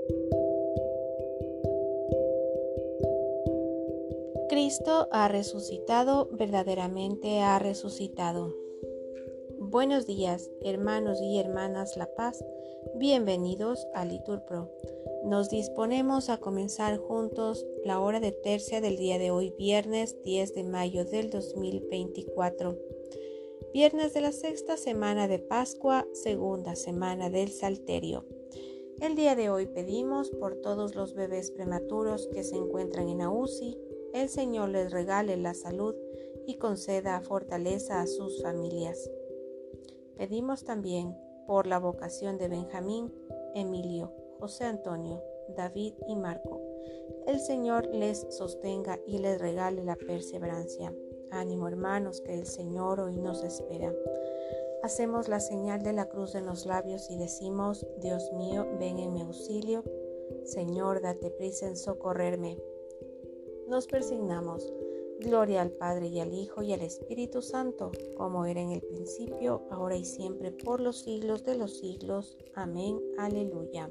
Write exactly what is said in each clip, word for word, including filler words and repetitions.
Cristo ha resucitado, verdaderamente ha resucitado. Buenos días, hermanos y hermanas La Paz. Bienvenidos a Liturpro. Nos disponemos a comenzar juntos la hora de tercia del día de hoy, viernes diez de mayo del dos mil veinticuatro. Viernes de la sexta semana de Pascua, segunda semana del Salterio. El día de hoy pedimos por todos los bebés prematuros que se encuentran en la U C I. El Señor les regale la salud y conceda fortaleza a sus familias. Pedimos también por la vocación de Benjamín, Emilio, José Antonio, David y Marco. El Señor les sostenga y les regale la perseverancia. Ánimo, hermanos, que el Señor hoy nos espera. Hacemos la señal de la cruz en los labios y decimos: Dios mío, ven en mi auxilio. Señor, date prisa en socorrerme. Nos persignamos. Gloria al Padre y al Hijo y al Espíritu Santo, como era en el principio, ahora y siempre, por los siglos de los siglos. Amén. Aleluya.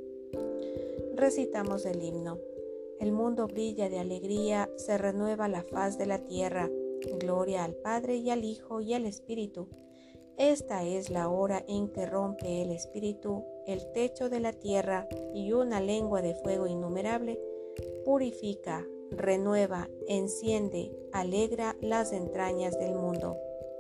Recitamos el himno. El mundo brilla de alegría, se renueva la faz de la tierra. Gloria al Padre y al Hijo y al Espíritu. Esta es la hora en que rompe el Espíritu el techo de la tierra, y una lengua de fuego innumerable purifica, renueva, enciende, alegra las entrañas del mundo.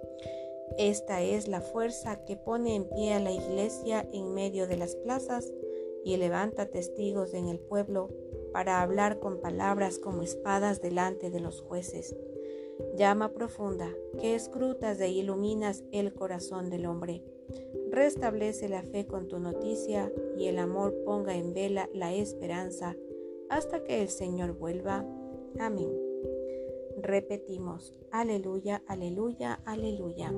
Esta es la fuerza que pone en pie a la Iglesia en medio de las plazas y levanta testigos en el pueblo para hablar con palabras como espadas delante de los jueces. Llama profunda que escrutas e iluminas el corazón del hombre. Restablece la fe con tu noticia y el amor ponga en vela la esperanza hasta que el Señor vuelva. Amén. Repetimos: aleluya, aleluya, aleluya.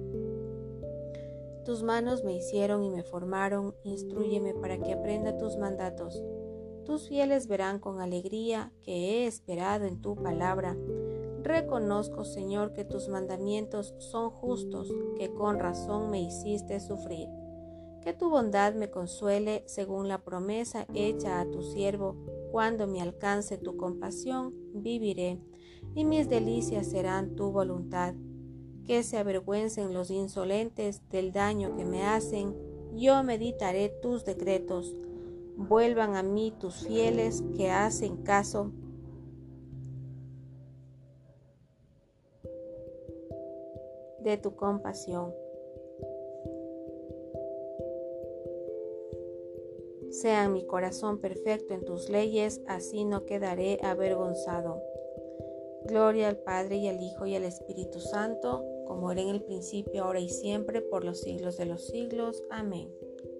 Tus manos me hicieron y me formaron, instrúyeme para que aprenda tus mandatos. Tus fieles verán con alegría que he esperado en tu palabra. Reconozco, Señor, que tus mandamientos son justos, que con razón me hiciste sufrir. Que tu bondad me consuele según la promesa hecha a tu siervo. Cuando me alcance tu compasión, viviré, y mis delicias serán tu voluntad. Que se avergüencen los insolentes del daño que me hacen, yo meditaré tus decretos. Vuelvan a mí tus fieles que hacen caso de tu compasión. Sea mi corazón perfecto en tus leyes, así no quedaré avergonzado. Gloria al Padre y al Hijo y al Espíritu Santo, como era en el principio, ahora y siempre, por los siglos de los siglos. Amén.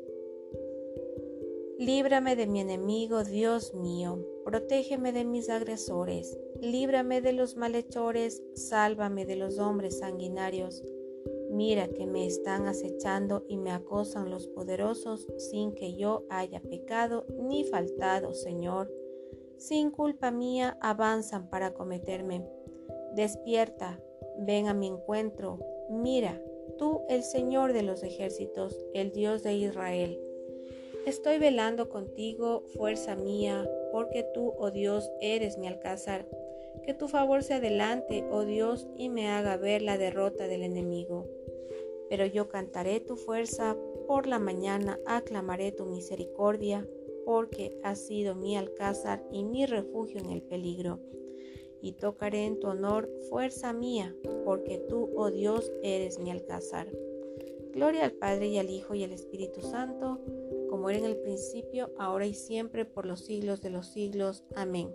Líbrame de mi enemigo, Dios mío, protégeme de mis agresores, líbrame de los malhechores, sálvame de los hombres sanguinarios. Mira que me están acechando y me acosan los poderosos, sin que yo haya pecado ni faltado, Señor. Sin culpa mía avanzan para cometerme. Despierta, ven a mi encuentro. Mira, tú, el Señor de los ejércitos, el Dios de Israel. Estoy velando contigo, fuerza mía, porque tú, oh Dios, eres mi alcázar. Que tu favor se adelante, oh Dios, y me haga ver la derrota del enemigo. Pero yo cantaré tu fuerza, por la mañana aclamaré tu misericordia, porque has sido mi alcázar y mi refugio en el peligro. Y tocaré en tu honor, fuerza mía, porque tú, oh Dios, eres mi alcázar. Gloria al Padre y al Hijo y al Espíritu Santo, como era en el principio, ahora y siempre, por los siglos de los siglos. Amén.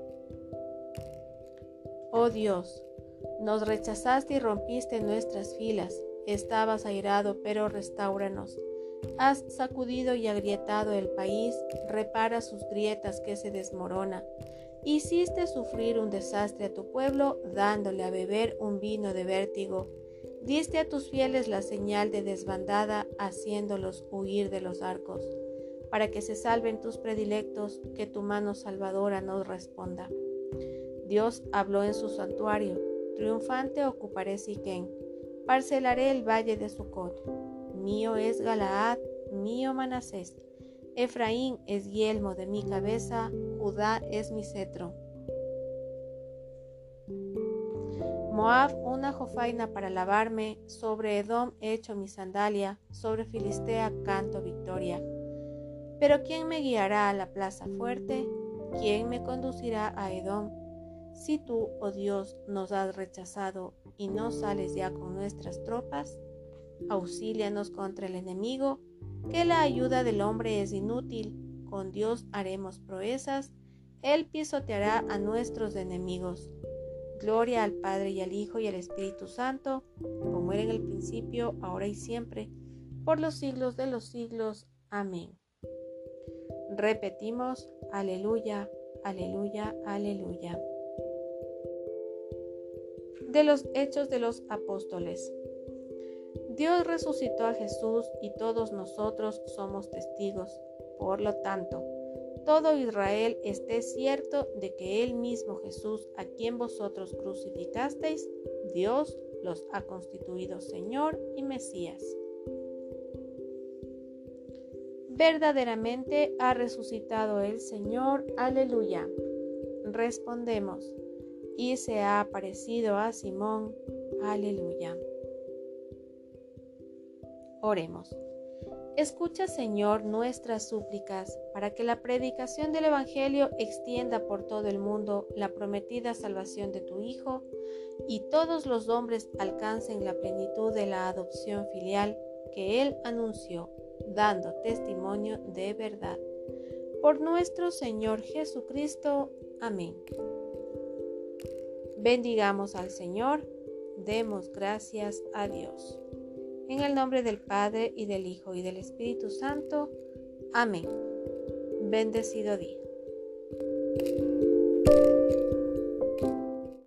Oh Dios, nos rechazaste y rompiste nuestras filas. Estabas airado, pero restáuranos. Has sacudido y agrietado el país, repara sus grietas que se desmorona. Hiciste sufrir un desastre a tu pueblo, dándole a beber un vino de vértigo. Diste a tus fieles la señal de desbandada, haciéndolos huir de los arcos, para que se salven tus predilectos, que tu mano salvadora nos responda. Dios habló en su santuario, triunfante ocuparé Siquén, parcelaré el valle de Sucot. Mío es Galaad, mío Manasés. Efraín es yelmo de mi cabeza, Judá es mi cetro. Moab una jofaina para lavarme, sobre Edom he hecho mi sandalia, sobre Filistea canto victoria. Pero ¿quién me guiará a la plaza fuerte? ¿Quién me conducirá a Edom? Si tú, oh Dios, nos has rechazado y no sales ya con nuestras tropas, auxílianos contra el enemigo, que la ayuda del hombre es inútil, con Dios haremos proezas, Él pisoteará a nuestros enemigos. Gloria al Padre y al Hijo y al Espíritu Santo, como era en el principio, ahora y siempre, por los siglos de los siglos. Amén. Repetimos, aleluya, aleluya, aleluya. De los Hechos de los Apóstoles. Dios resucitó a Jesús y todos nosotros somos testigos. Por lo tanto, todo Israel esté cierto de que Él mismo Jesús, a quien vosotros crucificasteis, Dios los ha constituido Señor y Mesías. Verdaderamente ha resucitado el Señor. Aleluya. Respondemos, y se ha aparecido a Simón. Aleluya. Oremos. Escucha, Señor, nuestras súplicas, para que la predicación del Evangelio extienda por todo el mundo la prometida salvación de tu Hijo, y todos los hombres alcancen la plenitud de la adopción filial que Él anunció, dando testimonio de verdad. Por nuestro Señor Jesucristo. Amén. Bendigamos al Señor, demos gracias a Dios. En el nombre del Padre, y del Hijo, y del Espíritu Santo. Amén. Bendecido día.